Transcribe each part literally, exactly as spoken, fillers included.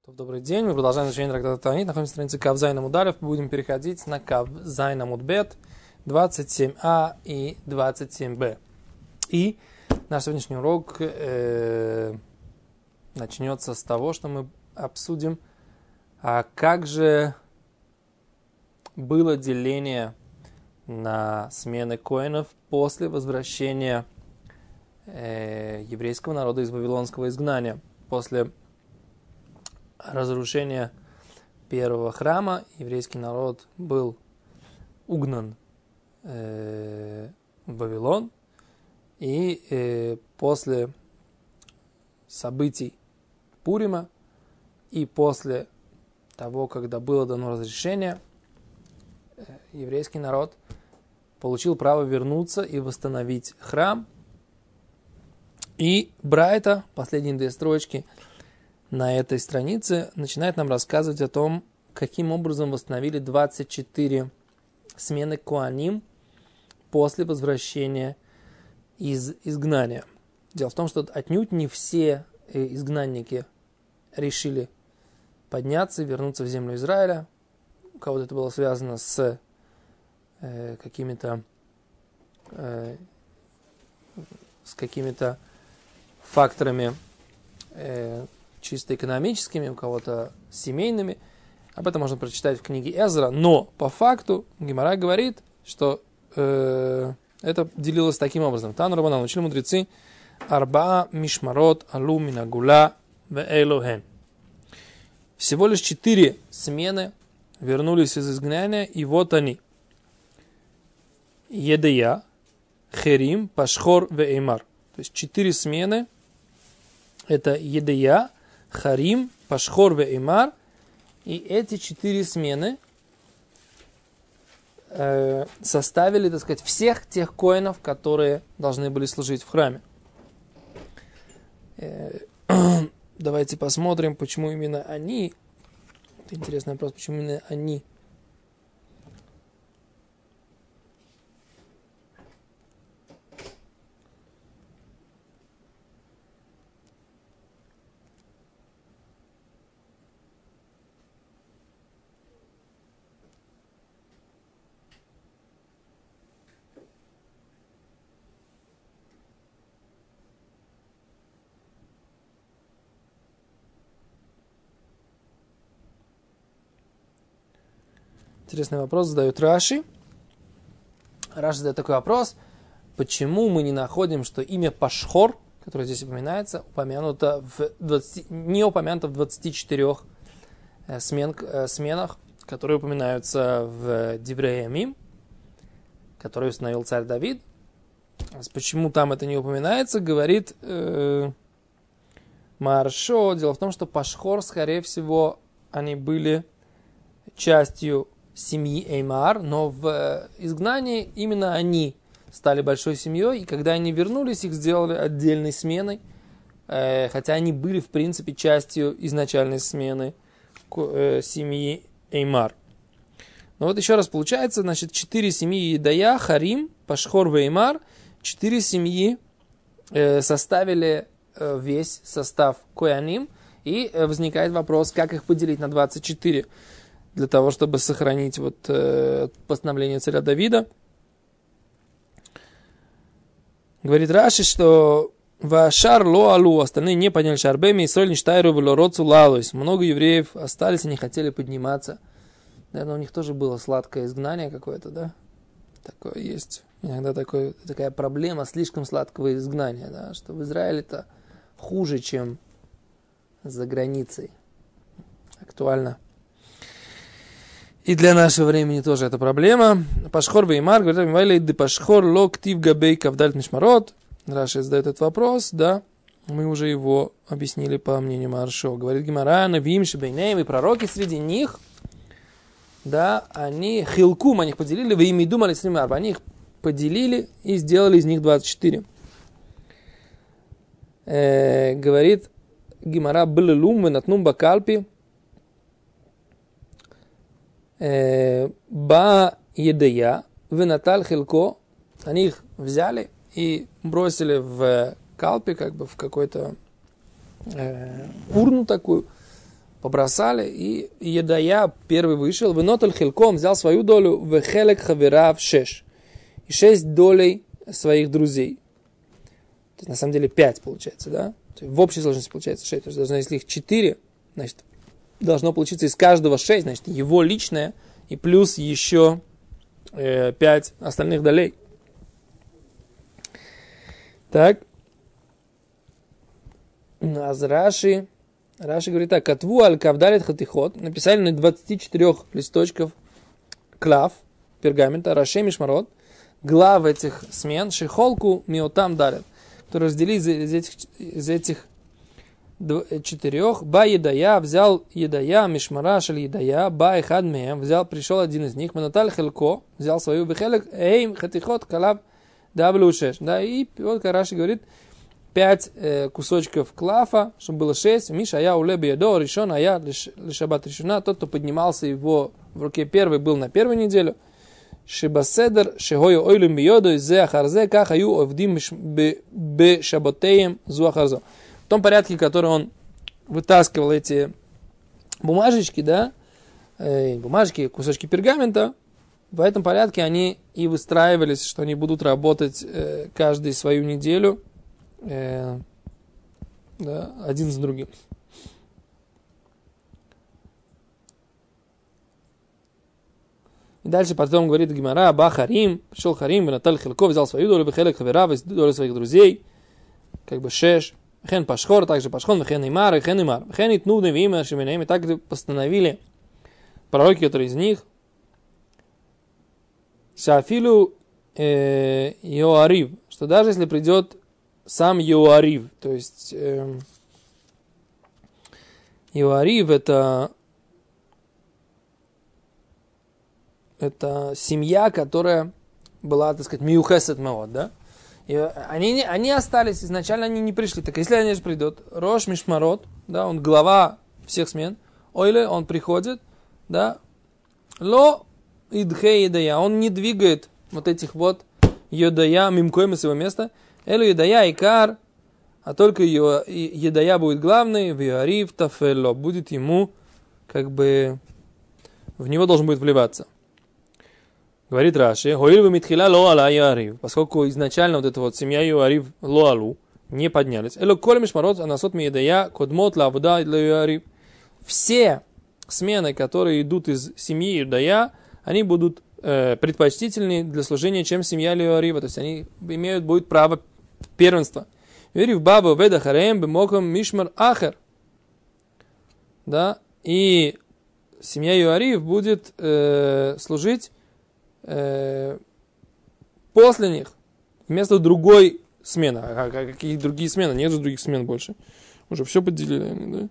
Добрый день, мы продолжаем изучение трактата Таанит, находимся на странице Кав Зайн Амуд Алеф, будем переходить на Кав Зайн Амуд Бет, двадцать семь а и двадцать семь бэ. И наш сегодняшний урок э, начнется с того, что мы обсудим, а как же было деление на смены коэнов после возвращения э, еврейского народа из вавилонского изгнания, после разрушения первого храма. Еврейский народ был угнан э, в Вавилон, и э, после событий Пурима и после того, когда было дано разрешение, э, еврейский народ получил право вернуться и восстановить храм. И Брайта, последние две строчки на этой странице, начинает нам рассказывать о том, каким образом восстановили двадцать четыре смены коаним после возвращения из изгнания. Дело в том, что отнюдь не все изгнанники решили подняться и вернуться в землю Израиля. У кого-то это было связано с э, какими-то э, с какими-то факторами э, чисто экономическими, у кого-то семейными. Об этом можно прочитать в книге Эзра. Но по факту Гемара говорит, что э, это делилось таким образом. Тан Рабанан, учили мудрецы: Арбаа мишмарот алу минагула ве элохен. Всего лишь четыре смены вернулись из изгнания, и вот они. Едея, Херим, Пашхор ве Эймар. То есть четыре смены. Это Едея, Харим, Пашхор ве Эймар. И эти четыре смены э, составили, так сказать, всех тех коэнов, которые должны были служить в храме. Э, давайте посмотрим, почему именно они. Это интересный вопрос, почему именно они. Интересный вопрос задает Раши. Раши задает такой вопрос: почему мы не находим, что имя Пашхор, которое здесь упоминается, упомянуто в двадцати, не упомянуто в двадцати четырёх смен, сменах, которые упоминаются в Диврей Ямим, который установил царь Давид. Почему там это не упоминается, говорит э, Маршо. Дело в том, что Пашхор, скорее всего, они были частью семьи Эймар, но в изгнании именно они стали большой семьей, и когда они вернулись, их сделали отдельной сменой, э, хотя они были, в принципе, частью изначальной смены э, семьи Эймар. Но вот еще раз получается, значит, четыре семьи Едая, Харим, Пашхор ве Эймар, четыре семьи э, составили э, весь состав коэним, и э, возникает вопрос, как их поделить на двадцать четыре. Для того, чтобы сохранить вот, э, постановление царя Давида. Говорит Раши, что «Вашар ло алу», остальные не подняли шарбеми, и соль ништайру велороцу лалуис. Много евреев остались и не хотели подниматься. Наверное, у них тоже было сладкое изгнание какое-то, да? Такое есть. Иногда такое, такая проблема слишком сладкого изгнания, да? Что в Израиле-то хуже, чем за границей. Актуально. И для нашего времени тоже это проблема. Пашхор ве Эймар, говорит, Пашхор ло ктив габей кавдальт мишмарот. Раши задает этот вопрос, да. Мы уже его объяснили по мнению Маршо. Говорит Гемара, навим шебейнеем, и пророки среди них, да, они хилкум, они их поделили, вы ими думали с ними, они их поделили и сделали из них двадцать четыре. Э, говорит Гемара, блелум венатнум бакалпи, Ба Едея, Венаталь Хилко, они их взяли и бросили в калпи, как бы в какой-то э, урну такую, побросали, и Едая первый вышел, выноталь хилком, взял свою долю, вехелек хаверав шеш, и шесть долей своих друзей. То есть, на самом деле, пять получается, да? То есть, в общей сложности получается шесть, то есть, должно, если их четыре, значит, должно получиться из каждого шесть, значит, его личное, и плюс еще э, пять остальных долей. Так. Аз Раши, Раши говорит так, катву аль кавдалит хатихот, написали на двадцати четырёх листочков клав, пергамента, рашей мишмарот, глав этих смен, шихолку миотам дарят, которые разделили из этих, из этих четырех, ба едая, взял едая, мишмара шаль едая, ба эхад меем, взял, пришел один из них, манаталь хелко, взял свою бехелек, эйм хатихот калав даблушеш, да, и вот Раши говорит, пять э, кусочков клафа, чтобы было шесть. Миша, я улеби ядо, решен, а я лишабат решена. Тот, кто поднимался его в руке первый, был на первую неделю. Шибаседер, шегою ойлем биоду, зе ахарзе, как аю овдим бе шаботеем зу ахарзо. В том порядке, который он вытаскивал эти бумажечки, да, э, бумажки, кусочки пергамента, в этом порядке они и выстраивались, что они будут работать э, каждую свою неделю, Э, да, один за другим. И дальше потом говорит Гимара, ба Харим, пришел Харим, Наталь Хилков, взял свою долю, Бехелек Хаверав, долю своих друзей, как бы шеш, Хен Пашхор, также Пашхон, Хен Имар, Хен Имар, Хен Итну Невима, Шеменеем, и так постановили пророки, которые из них, Шафилу э, Йоарив, что даже если придет сам Йоарив, то есть э, Йоарив это, это семья, которая была, так сказать, миухесет меот, да? И они, они остались, изначально они не пришли. Так если они же придут, Рош Мишмарот, да, он глава всех смен, Ойле, он приходит, да, Ло Идхе Едая, он не двигает вот этих вот Йодая мимкоем с его места, Элу Едая Икар, а только Едая будет главный, в Йоарив Тафелло, будет ему, как бы, в него должен будет вливаться. Говорит Раши, Хоилва Митхила Ло Ала Йоарив, поскольку изначально вот эта вот семья Йоарив Ло Алу не поднялись. Элу Коль Мишмарот Анасот Миедая Кодмот Лавуда для Йоарив. Все смены, которые идут из семьи Йодая, они будут э, предпочтительнее для служения, чем семья Йоарива, то есть они имеют будет право первенства. Йоарив Баба Веда Хареем Бемоком Мишмар Ахер. Да, и семья Йоарив будет э, служить э, после них, вместо другой смены. А какие другие смены? Нет же других смен больше. Уже все поделили, да?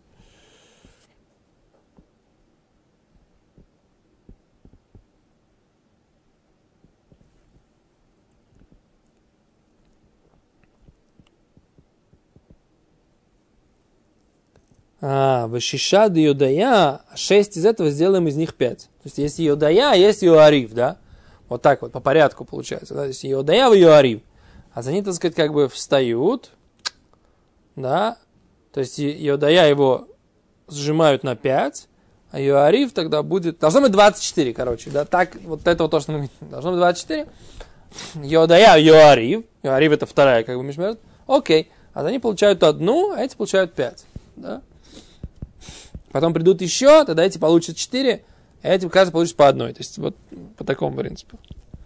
А, Вашиша да Йодая, шесть из этого сделаем из них пять. То есть есть Йодая, есть Йоарив, да? Вот так вот, по порядку получается. Да? То есть Йодая и Йоарив. А за ним, так сказать, как бы встают, да? То есть Йодая его сжимают на пять, а Йоарив тогда будет... Должно быть двадцать четыре, короче, да? Так, вот это вот то, что мы видим. Должно быть двадцать четыре. Йодая, Йоарив. Йоарив это вторая, как бы, мишмерет. Окей. А за ним получают одну, а эти получают пять, да? Потом придут еще, тогда эти получат четыре, а эти каждый получит по одной. То есть вот по такому принципу.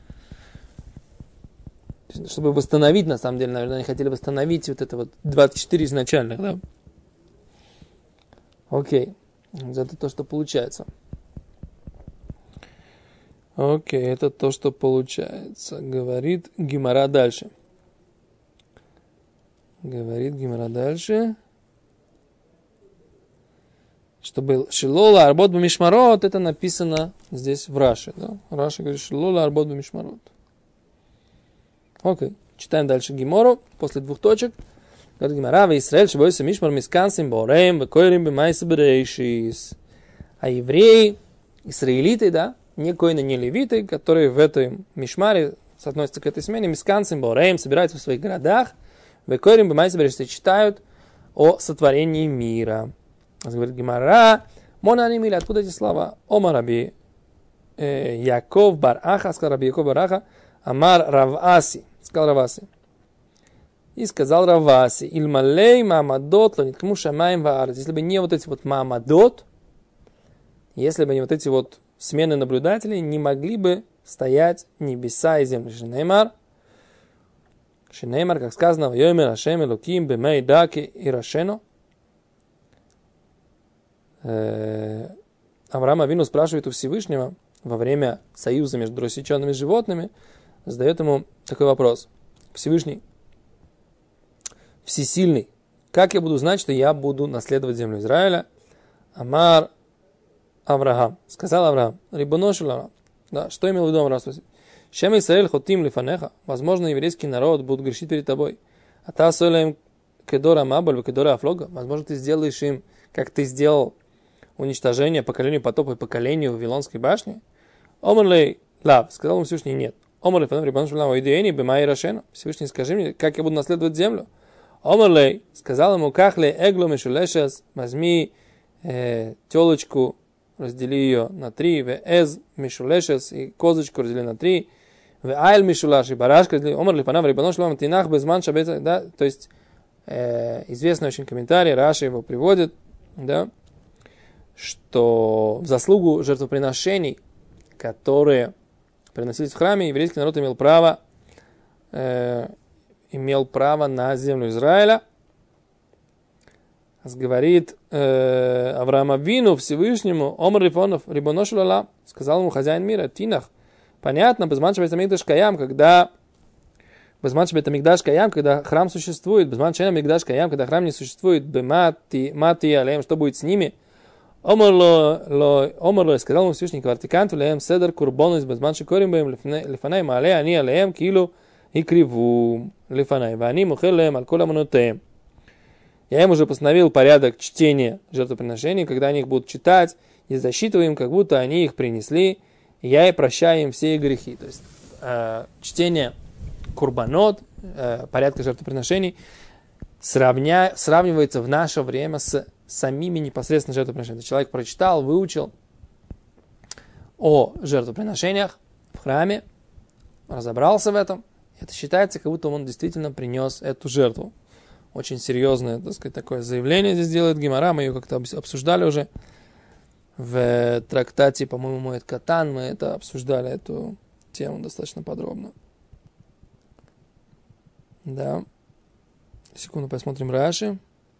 Чтобы восстановить, на самом деле, наверное, они хотели восстановить вот это вот двадцать четыре изначальных, да? Окей. Это то, что получается. Окей, это то, что получается. Говорит Гемара дальше. Говорит Гемара дальше. Чтобы шилола арбот бамишмарот, это написано здесь в Раши. Да? Раши говорит шилола арбот бамишмарот. Окей. Читаем дальше Гемору, после двух точек. Говорит Гемара, в Израиль, шибойся мишмар мискансим борем, векойрим бемайса берейшис. А евреи, израилиты, да, не коины, не левиты, которые в этой мишмаре относятся к этой смене, мискансим борем, собираются в своих городах, векойрим бемайса берейшис, читают о сотворении мира. Говорит Гемара, Монанимили, откуда эти слова? Омар Раби Яков бар Аха, сказал Раби Яков бар Аха, Амар Раваси, сказал Раваси. И сказал Раваси, Ильмалей Маамадот, лониткму шамаем ваарец. Если бы не вот эти вот Маамадот, если бы не вот эти вот смены наблюдателей, не могли бы стоять небеса и земли. Шинеймар, Шинеймар, как сказано, Йомер Ашем Элоким бемей даки и Рашено. Авраам Авину спрашивает у Всевышнего во время союза между рассеченными животными, задает ему такой вопрос. Всевышний, всесильный, как я буду знать, что я буду наследовать землю Израиля? Амар Авраам. Сказал Авраам, Рибонош Авраам. Да, что имел в виду Авраам? Шем Исраэль хотим лифанеха. Возможно, еврейский народ будет грешить перед тобой. А та солем кедора мабаль, кедора афлога. Возможно, ты сделаешь им, как ты сделал уничтожение поколению потопа и поколению Вавилонской башни. Омрлей лав. Сказал ему Всевышний, нет. Омрлей фанев Рибонош Авраам, ойдеени бемай рашена. Всевышний, скажи мне, как я буду наследовать землю? Омрлей. Сказал ему, кахле эгло мишулешес. Возьми э, телочку, раздели ее на три, в эз мишулешес, и козочку раздели на три, в айль мишулаш, и барашка раздели, омар лифанав, рибанош лам, тинах безман шабеца, да, то есть, э, известный очень комментарий, Раши его приводит, да, что в заслугу жертвоприношений, которые приносились в храме, еврейский народ имел право, э, имел право на землю Израиля. Говорит э, Авраам Авину Всевышнему, Омар Рифонов, Рибонош Лала, сказал ему хозяин мира, Тинах. Понятно, Безман Шабет Амигдаш Каям, когда Безман Шабет Амигдаш Каям, когда храм существует, Безман Шабет Амигдаш Каям, когда храм не существует, Бемати, Мати Алеем, что будет с ними? Омар Ло, Омар Ло, сказал ему Всевышний, Квартикант Леем Седер Курбону из Безман Шикорим Бем Лифанай Маале, Ани Алеем, Килу и Криву Лифанай, Вани Мухел Леем Алькола Манутеем. Я им уже постановил порядок чтения жертвоприношений, когда они их будут читать, и засчитываю им, как будто они их принесли, и я и прощаю им все их грехи. То есть э, чтение курбанот, э, порядка жертвоприношений, сравня, сравнивается в наше время с самими непосредственно жертвоприношениями. Человек прочитал, выучил о жертвоприношениях в храме, разобрался в этом, это считается, как будто он действительно принес эту жертву. Очень серьезное, так сказать, такое заявление здесь делает Гемара, мы ее как-то обсуждали уже в трактате, по-моему, Моэд Катан, мы это обсуждали, эту тему достаточно подробно. Да. Секунду, посмотрим Раши.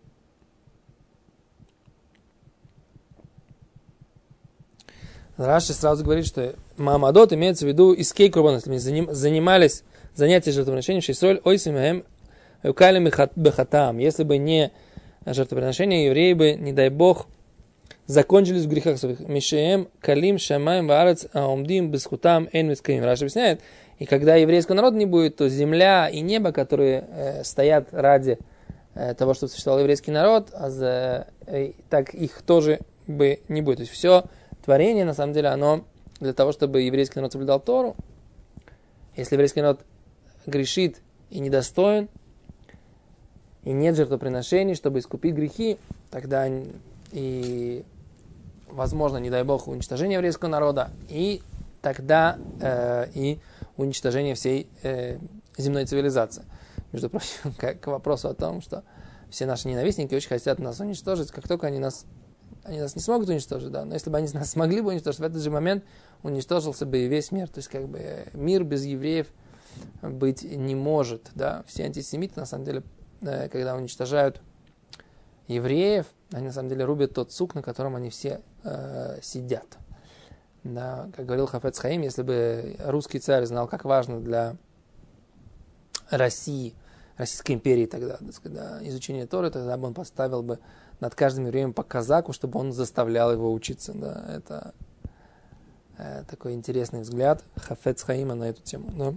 Раши сразу говорит, что Маамадот имеется в виду искей курбан, если мы занимались занятием жертвоприношением, шейсроль ойсимэм если бы не жертвоприношения, евреи бы, не дай бог, закончились в грехах своих. Мишеем калим шамаем ваарец аумдим бесхутам эн мискаим. Раши объясняет, и когда еврейского народа не будет, то земля и небо, которые э, стоят ради э, того, чтобы существовал еврейский народ, а за, э, так их тоже бы не будет. То есть все творение, на самом деле, оно для того, чтобы еврейский народ соблюдал Тору. Если еврейский народ грешит и недостоин, и нет жертвоприношений, чтобы искупить грехи, тогда и возможно, не дай бог, уничтожение еврейского народа, и тогда э, и уничтожение всей э, земной цивилизации. Между прочим, к, к вопросу о том, что все наши ненавистники очень хотят нас уничтожить, как только они нас, они нас не смогут уничтожить, да, но если бы они нас смогли бы уничтожить, в этот же момент уничтожился бы и весь мир. То есть, как бы, мир без евреев быть не может, да. Все антисемиты, на самом деле, когда уничтожают евреев, они на самом деле рубят тот сук, на котором они все э, сидят. Да, как говорил Хафец Хаим, если бы русский царь знал, как важно для России, Российской империи тогда, так сказать, да, изучение Торы, тогда бы он поставил бы над каждым евреем по казаку, чтобы он заставлял его учиться. Да. Это э, такой интересный взгляд Хафец Хаима на эту тему. Да.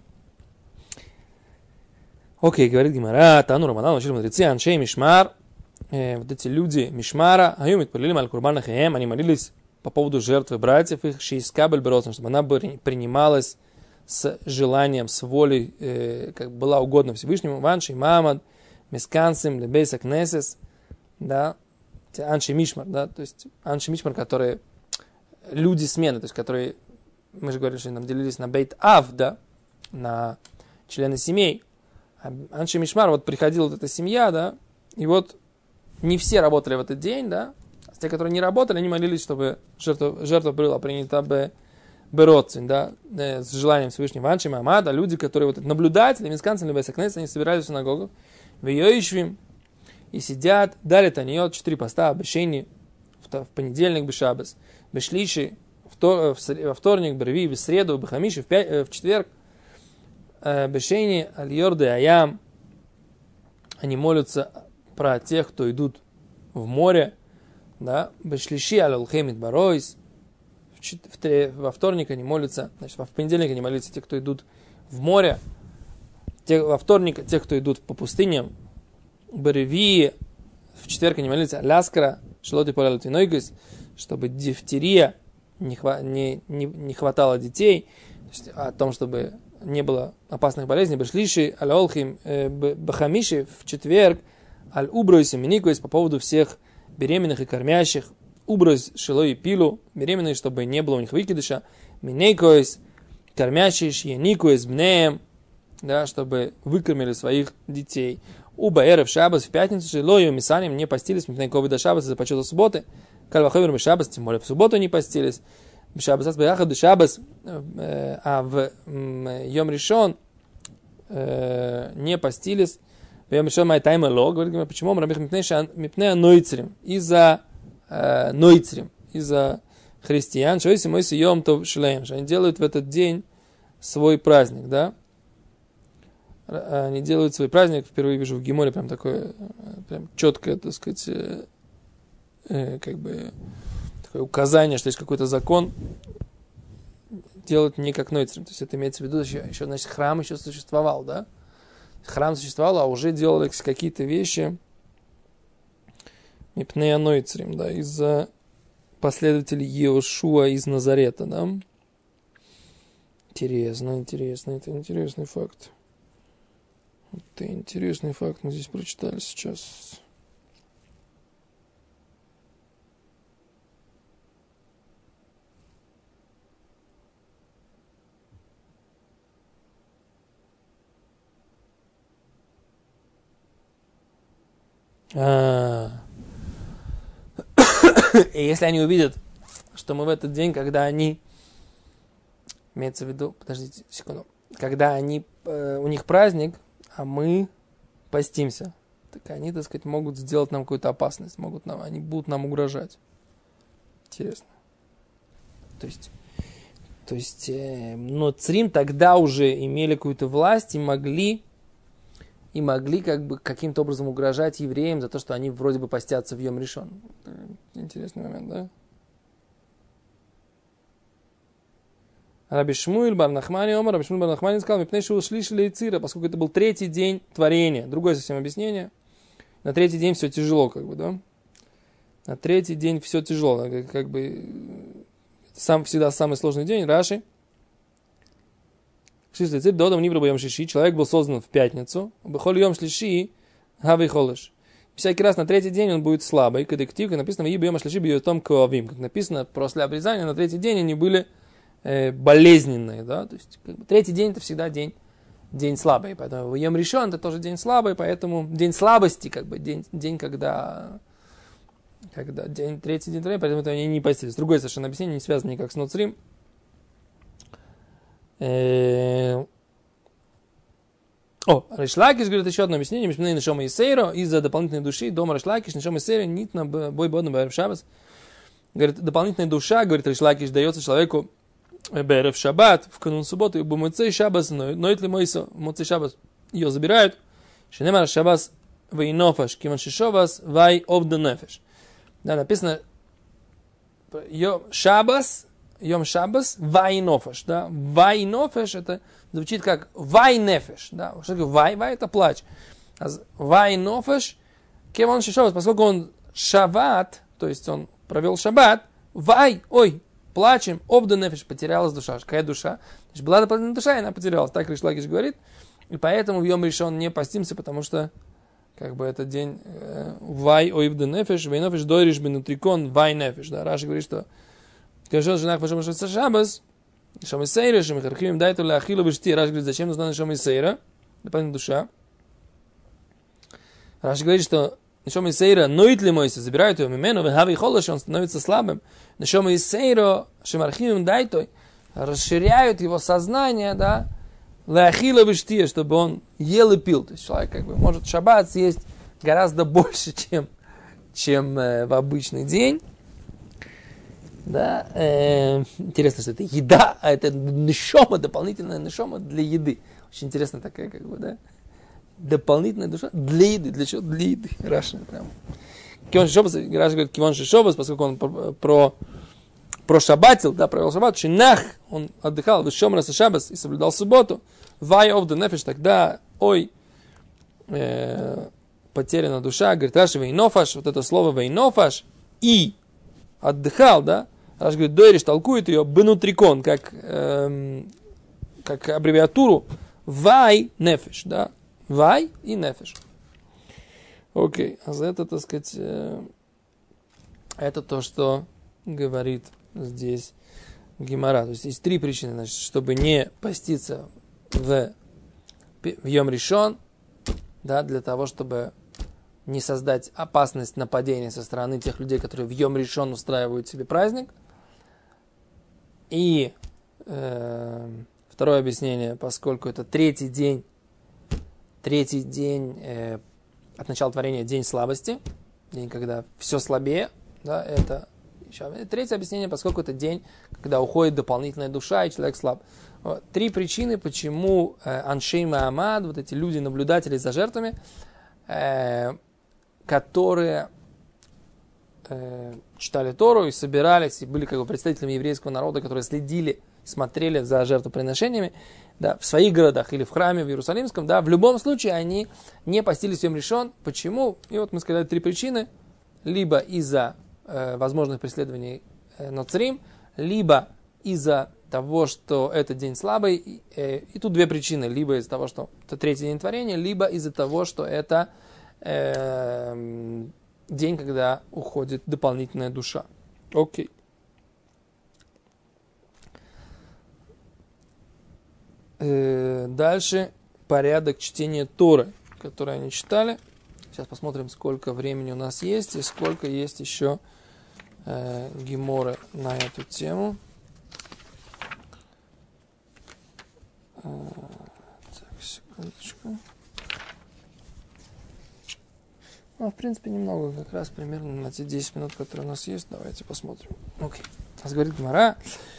Окей, говорит Гемара, Тану Рамадан, учили мудрецы, Аншей Мишмар, э, вот эти люди Мишмара, Аюмит Палилим Аль-Курбан Ахеем, они молились по поводу жертвы братьев их, Шейскабель Беросом, чтобы она принималась с желанием, с волей, э, как была угодна Всевышнему, Ваншей Мамад, Мискансим, Лебейса Кнесес, да, Анши Мишмар, да, то есть Анши Мишмар, которые люди смены, то есть которые, мы же говорили, что нам делились на Бейт Ав, да, на члены семей. А Анши Мишмар, вот приходила вот эта семья, да, и вот не все работали в этот день, да, а те, которые не работали, они молились, чтобы жертва, жертва была принята бы Бероцин, да, с желанием Всевышнего Анши Мамада, люди, которые вот наблюдатели, мисканцы, либо сакнес, они собирались в синагогу, в Йоишвим, и сидят, дали таниот, четыре поста, бешени, в понедельник, бешабас, бешлиши, во вторник, бреви, в среду, бехамиши, в четверг, бешени, аль-йорды, аям, они молятся про тех, кто идут в море, да, бешлиши, аль-алхемит баройс, во вторник они молятся, значит, в понедельник они молятся те, кто идут в море, те, во вторник те, кто идут по пустыням, Бареви, в четверг они молятся ляскара, шелоти полялатинойгис, чтобы дифтерия не, хва- не, не, не хватало детей, то есть о том, чтобы не было опасных болезней. Бешлиши, аль-олхим, бахамиши, в четверг, аль-убройси, миникуис, по поводу всех беременных и кормящих, убройс, шело и пилу, беременные, чтобы не было у них выкидыша, минейкуис, кормящие, яникуис, бнеем, да, чтобы выкормили своих детей. Уба эрев шабас в пятницу, шелою мисаним не постились, мипней ковида шабас из-за почета субботы, кальваховер шабас, тем более в субботу не постились, шабас бяхад шабас, а в йом решон не постились, в йом решон май тайма ло, говорит, почему мы рабих мипней нойцерим, из-за нойцерим, из-за христиан, что если мой йом то шлеем, что они делают в этот день свой праздник, да? Они делают свой праздник, впервые вижу в Геморе прям такое, прям четкое, так сказать, э, э, как бы такое указание, что есть какой-то закон, делать не как нойцерим. То есть это имеется в виду, еще, еще, значит, храм еще существовал, да? Храм существовал, а уже делались какие-то вещи мипнея нойцерим, да, из-за последователей Иошуа из Назарета, да? Интересно, интересно, это интересный факт. Это интересный факт, мы здесь прочитали сейчас. А. И если они увидят, что мы в этот день, когда они, имеется в виду, подождите секунду, когда они, э, у них праздник, а мы постимся, так они, так сказать, могут сделать нам какую-то опасность, могут нам, они будут нам угрожать. Интересно. То есть, то есть, э, но црим тогда уже имели какую-то власть и могли, и могли как бы каким-то образом угрожать евреям за то, что они вроде бы постятся в йом решон. Интересный момент, да? Раби Шмуэль бар Нахмани Омар, Раби Шмуэль бар Нахмани сказал, мипней шу шлишли цира, поскольку это был третий день творения. Другое совсем объяснение. На третий день все тяжело, как бы, да? На третий день все тяжело, как, как бы сам, всегда самый сложный день. Раши. Шлишли цир, додам нивра боем шиши. Человек был создан в пятницу. Бехоль йом шлиши, гавей холыш. Всякий раз на третий день он будет слабый. Кадектив, как написано, и боем шлиши бьет том коавим. Как написано, после обрезания на третий день они были болезненные, да, то есть как бы, третий день это всегда день, день слабый, поэтому в йом решон это тоже день слабый, поэтому день слабости, как бы день, день когда, когда день, третий день, поэтому это они не постились. Другое совершенно объяснение, не связано никак с ноцрим. О, Ришлакиш говорит еще одно объяснение, мишминей нишома исейро, из-за дополнительной души, дома Ришлакиш, нишома исейро, нитна бой бодна бэрэв шабас. Говорит, дополнительная душа, говорит Ришлакиш, дается человеку бэрэв шаббат, в канун субботы, и бумоцей шабас, ноит ли мойсо, моцей шабас, ее забирают, шенемар шабас вейнофаш, киван шишовас, вай овда нефеш. Да, написано, йом шабас, йом шабас, вай нофаш, да, вай нофаш, это звучит как вай нефеш, да, что такое вай, вай это плач, а вай нофаш, киван шишовас, поскольку он шаббат, то есть он провел шаббат, вай, ой, плачем, обда нефеш, потерялась душа. Какая душа? Значит, была дополнительная душа, и она потерялась. Так Ришлакиш говорит. И поэтому в йом решон не постимся, потому что как бы это день вай ойвды нефеш, вай нефеш дойриш бенутрикон вай нефеш. Да, Раши говорит, что каждый женах вашем шабас, шамы сейра, шамы хархим, дай то ляхилу вишти. Раши говорит, зачем нужна шамы сейра? Дополнительная душа. Раши говорит, что шамы сейра ноит ли мойся, забирают его мимену, вехави холош, он становится слабым. Шамы сейра, шамы хархим, дай то расширяют его сознание, да, ляхилу вишти, чтобы он ел и пил. То есть человек как бы может в шаббат съесть гораздо больше, чем, чем э, в обычный день. Да, э, интересно, что это еда, а это нешома, дополнительная нешома для еды. Очень интересно такая, как бы, да, дополнительная душа для еды. Для чего? Для еды. Раша прям. Кивон шишобас, Раша говорит, кивон шишобас, поскольку он про, про, про шаббатил, да, провел шаббат, шинах, он отдыхал, вышом раз шаббас и соблюдал субботу, вай of the nefesh, тогда, ой, э, потеряна душа, говорит, Раша, вейнофаш, вот это слово вейнофаш, и отдыхал, да, Раш говорит, Дойриш толкует ее бенутрикон, как, эм, как аббревиатуру вай нефеш, да, вай и нефеш. Окей, а за это, так сказать, э, это то, что говорит здесь Гемара. То есть есть три причины, значит, чтобы не поститься в, в Йом Ришон, да, для того, чтобы не создать опасность нападения со стороны тех людей, которые в Йом Ришон устраивают себе праздник. И э, второе объяснение, поскольку это третий день, третий день э, от начала творения, день слабости, день, когда все слабее, да, это еще. Третье объяснение, поскольку это день, когда уходит дополнительная душа, и человек слаб. Вот. Три причины, почему э, Аншей Маамад, вот эти люди, наблюдатели за жертвами, э, которые э, читали Тору и собирались, и были как бы представителями еврейского народа, которые следили, смотрели за жертвоприношениями, да, в своих городах или в храме в Иерусалимском, да, в любом случае они не постились в Йом Ришон. Почему? И вот мы сказали три причины. Либо из-за э, возможных преследований э, ноцрим, либо из-за того, что это день слабый. И, э, и тут две причины. Либо из-за того, что это третий день творения, либо из-за того, что это э, день, когда уходит дополнительная душа. Окей. Э, дальше порядок чтения Торы, который они читали. Сейчас посмотрим, сколько времени у нас есть и сколько есть еще э, геморы на эту тему. Э, так, секундочку. Ну, в принципе, немного, как раз примерно на те десять минут, которые у нас есть. Давайте посмотрим. Окей. Сейчас говорит Гемара.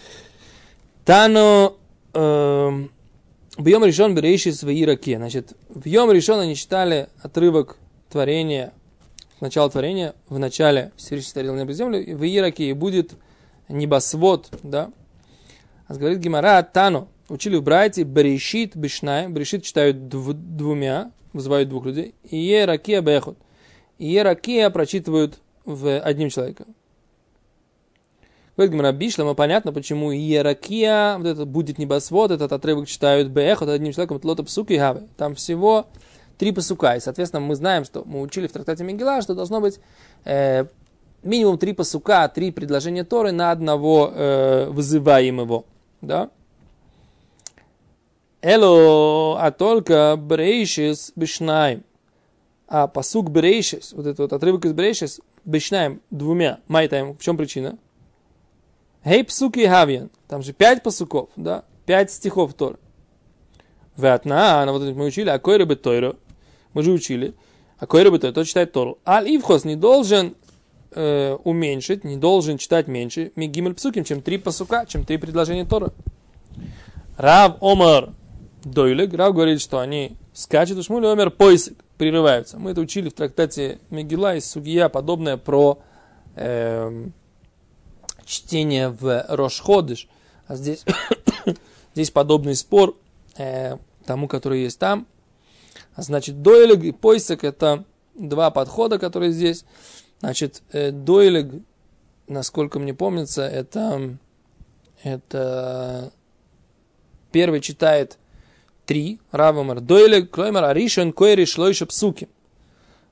Тану э, в Йом Ришон берешис в Ираке. Значит, в Йом Ришон они читали отрывок творения, начало творения, в начале Всевышний створил небо и землю, и в Ираке будет небосвод, да. А говорит Гемара, Тану, учили в Брайте, Берешит, Бешнай, Берешит читают дв- двумя, вызывают двух людей, и Еракия Бехот. И Еракия прочитывают в одним человеком. Говорит Гемара, Бишлама, понятно, почему Еракия, вот это будет небосвод, этот отрывок читают Бехот одним человеком, это лота псуки и гавы. Там всего три пасука, и, соответственно, мы знаем, что мы учили в трактате Мегила, что должно быть э, минимум три пасука, три предложения Торы на одного э, вызываемого, да? Эло, а только Берейшис Бешнаем, а пасук Берейшис, вот этот вот отрывок из Берейшис, Бешнаем двумя, майтаем, в чем причина? Хей псуки хавьян, там же пять пасуков, да, пять стихов Торы. Ватна, вот мы учили, а кой рыбы Тойро, мы же учили, а кой рыбы Тойро, тот читает Тору. Аль Ивхос не должен э, уменьшить, не должен читать меньше мигимель псуким, чем три пасука, чем три предложения Торы. Рав Омар Дойлег, Рав говорит, что они скачут, Шмуль Омар Пойсик, прерываются. Мы это учили в трактате Мегила из Сугия, подобное про э, чтение в Рош Ходыш. А здесь, здесь подобный спор э, тому, который есть там. Значит, Дойлег и Пойсик — это два подхода, которые здесь. Значит, э, Дойлег, насколько мне помнится, это, это первый читает три. Равамар Дойлег, Клоймар Аришон, Койри, Шлойша, Псуки.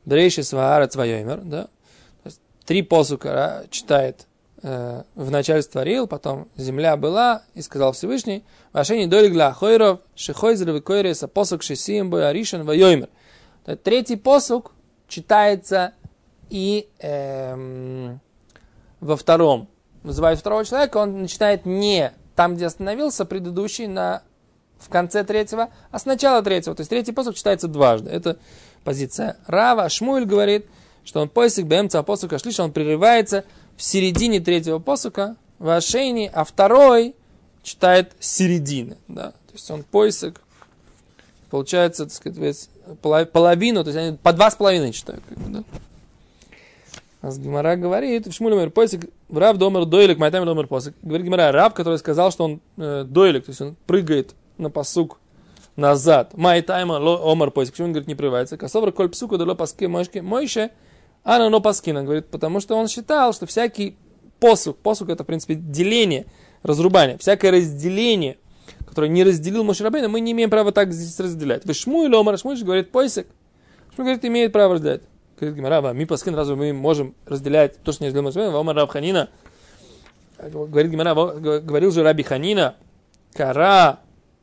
Берейши сваарат свайоймер, да. То есть три посука читает э, в начале створил, потом земля была, и сказал Всевышний, Вашени долегла хойров, шихойзры выкойреса посук шесием бой аришен вайоймер. Третий посук читается и эм, во втором. Вызывает второго человека, он начинает не там, где остановился предыдущий, на, в конце третьего, а с начала третьего. То есть третий посук читается дважды. Это позиция Рава. Шмуэль говорит, что он посук бэмца посука шлиш, он прерывается в середине третьего посука в Ашейне, а второй читает с середины. Да? То есть он посук, получается, так сказать, половину, то есть они по два с половиной читают. Как бы, да? А Гемара говорит, в Шмуле посук, Рав домер дойлик, майтайм домер посук. Говорит Гемара, Рав, который сказал, что он э, дойлик, то есть он прыгает на посук назад. Майтайма омар посук. Почему он говорит не прерывается? Косовра коль псука дало паски мойшки мойше, а на но паскина. Говорит, потому что он считал, что всякий посук, посук это в принципе деление, разрубание, всякое разделение, которое не разделил Моше Рабейну, мы не имеем права так здесь разделять. Вы Шмуэль омар, Шмуэль говорит посук. Шмуэль говорит, имеет право разделять. Говорит Гемара, ми паскин, разве мы можем разделять то, что не разделил Моше Рабейну? Омар Рав Ханина. Говорит Гемара, говорил же Раби Ханина, кара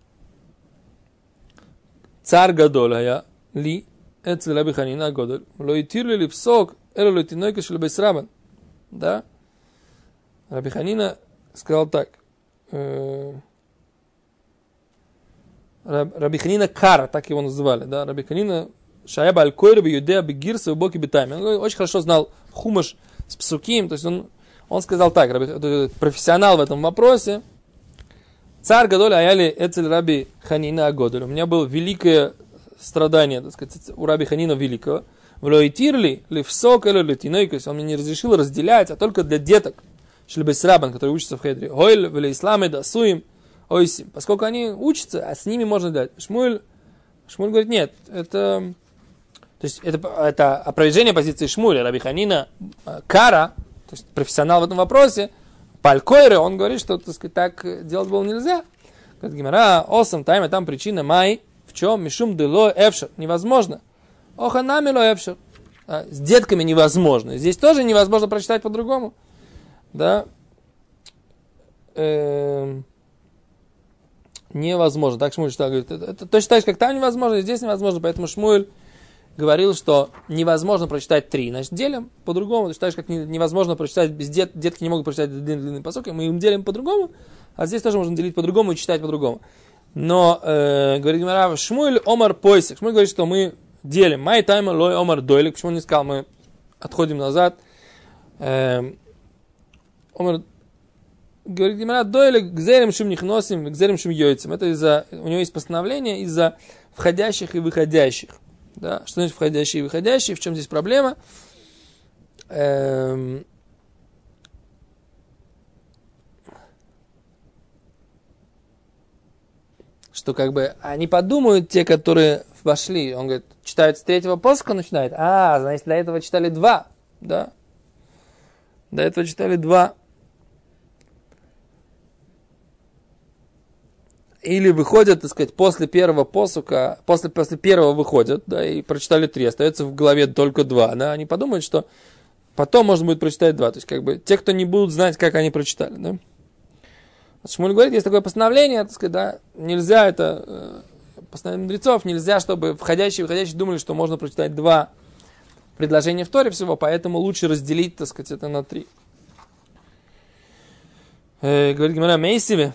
царь гадолая ли эцель Раби Ханина гадоль, ло итир ли липсок, эло ло тинойка шел бейсрабан. Да? Раби Ханина сказал так. Раби Ханина Кара, так его называли. Да? Раби Ханина Шаяба аль-Койр б'юдея б'гирса убоки битами. Он очень хорошо знал хумаш с псуким, то есть он, он сказал так, раби, профессионал в этом вопросе. Царь Гадоль аяли эцель Раби Ханина Агодоль. У меня было великое страдание, так сказать, у Раби Ханина великого. Влоитирли лифсок или литинойкос. Он мне не разрешил разделять, а только для деток. Шлебесрабан, которые учатся в хедре. Хойль, вели исламе, дасуим, ойсим. Поскольку они учатся, а с ними можно дать. Шмуэль, Шмуэль говорит, нет, это... То есть это, это опровержение позиции Шмуэля, Раби Ханина Кара, то есть профессионал в этом вопросе, Палькойре, он говорит, что, так сказать, так делать было нельзя. Говорит Гемара, осам тайма, там причина май, в чем? Мишум дело эфшер, невозможно. Оханами ло эфшер. А, с детками невозможно. Здесь тоже невозможно прочитать по-другому. Да. Эм... Невозможно. Так Шмуэль считал, говорит, это, это точно так же, как там невозможно, и здесь невозможно, поэтому Шмуэль говорил, что невозможно прочитать три. Значит, делим по-другому. Точно так же, как невозможно прочитать, без дет, детки не могут прочитать длинные посоки, мы им делим по-другому, а здесь тоже можно делить по-другому и читать по-другому. Но, э, говорит Гемара, Шмуэль омар пойсик. Шмуэль говорит, что мы делим. Май тайма лой омар дойлик. Почему он не сказал, мы отходим назад. Э, омар... Говорит Гемара, дойлик гзерем шум нихносим, гзерем шум йойцем. Это из-за, у него есть постановление из-за входящих и выходящих. Да? Что значит входящие и выходящие? В чем здесь проблема? Эм... Что как бы они подумают, те, которые вошли, он говорит, читают с третьего посока, начинает, а, значит, до этого читали два, да? До этого читали два. Или выходят, так сказать, после первого посука, после, после первого выходят, да, и прочитали три, остается в голове только два, да, они подумают, что потом можно будет прочитать два, то есть, как бы, те, кто не будут знать, как они прочитали, да. Шмуэль говорит, есть такое постановление, так сказать, да, нельзя это, э, постановление мудрецов, нельзя, чтобы входящие и выходящие думали, что можно прочитать два предложения в Торе всего, поэтому лучше разделить, так сказать, это на три. Э, говорит Гемара, мейсиве.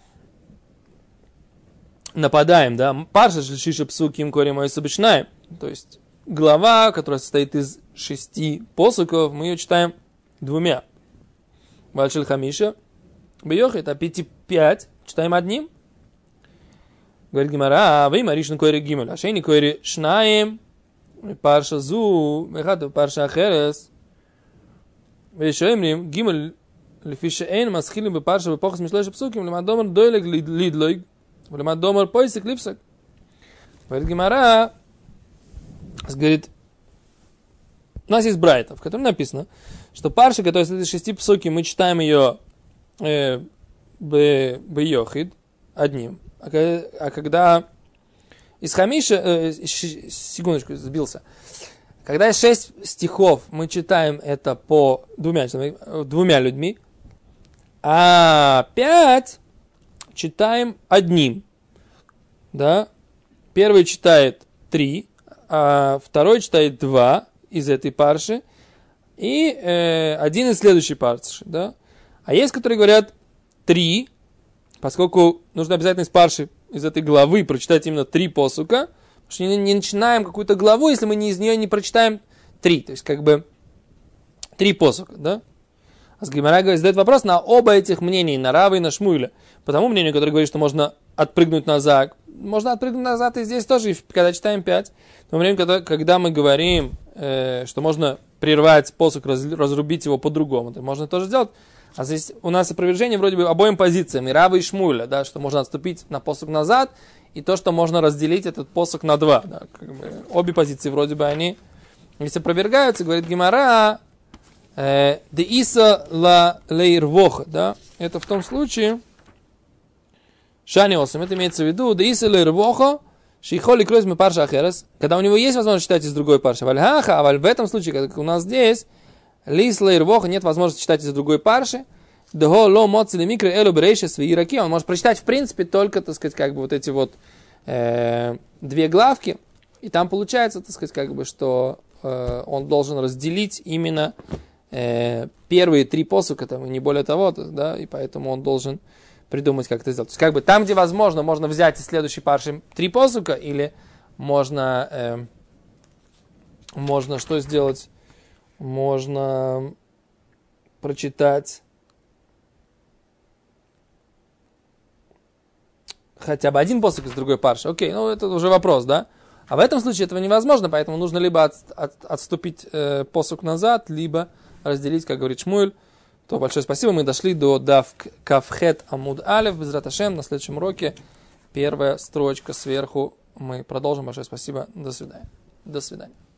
Нападаем, да, парша шлишиша псуким корем ойсабишнаем, то есть глава, которая состоит из шести посуков, мы ее читаем двумя. Бальшиль хамиша, бьёхет, а пяти пять, читаем одним. Говорит Гемара, а вы маришн койре гимель, а шейни койре шнаем, парша зу, мехат парша ахерес, вешоемрим гимель лефиша эйн масхилим бепарша бепохас мишлоша псуким, лемадомар дойлег лидлойг, Домар поиск липсак. Говорит Гемара, говорит, у нас есть брайта, в котором написано, что парша, которая состоит из шести псуки, мы читаем ее э, б-йохид одним. А, а когда из хамиша, э, секундочку, сбился. Когда есть шесть стихов, мы читаем это по двумя, двумя людьми, а пять читаем одним. Да? Первый читает три, а второй читает два из этой парши, и э, один из следующей парши. Да? А есть, которые говорят три, поскольку нужно обязательно из парши, из этой главы прочитать именно три посука, потому что не, не начинаем какую-то главу, если мы не, из нее не прочитаем три, то есть как бы три посука, да? А с Гемара задает вопрос на оба этих мнений, на Рава и на Шмуэля. По тому мнению, которое говорит, что можно отпрыгнуть назад, можно отпрыгнуть назад и здесь тоже, когда читаем пять. В то время, когда, когда мы говорим, э, что можно прервать посук, раз, разрубить его по-другому, то можно тоже сделать. А здесь у нас опровержение вроде бы обоим позициями, Рава и Шмуэля, да, что можно отступить на посук назад, и то, что можно разделить этот посук на два. Да, как бы, обе позиции вроде бы они, если опровергаются, говорит Гемара, де иса ла лейрвоха, да, это в том случае, шаниосом, это имеется в виду, де иса лейрвоха, шейхоли кройз мы парша ахерес, когда у него есть возможность читать из другой парши, вальхаха, а в этом случае, как у нас здесь, лис лейрвоха, нет возможности читать из другой парши, дего ло моцили микро элу берейша свои ираки, он может прочитать в принципе только, так сказать, как бы вот эти вот э, две главки, и там получается, так сказать, как бы, что э, он должен разделить именно э, первые три посука, там, и не более того, да, и поэтому он должен придумать, как это сделать. То есть, как бы, там, где возможно, можно взять из следующей парши три посука, или можно, э, можно что сделать? Можно прочитать хотя бы один посук из другой парши. Окей, ну это уже вопрос, да? А в этом случае этого невозможно, поэтому нужно либо от, от, отступить э, посук назад, либо разделить, как говорит Шмуэль. То большое спасибо. Мы дошли до Дав Кавхет Амуд Алев. Безрат Ашем. На следующем уроке первая строчка сверху. Мы продолжим. Большое спасибо. До свидания. До свидания.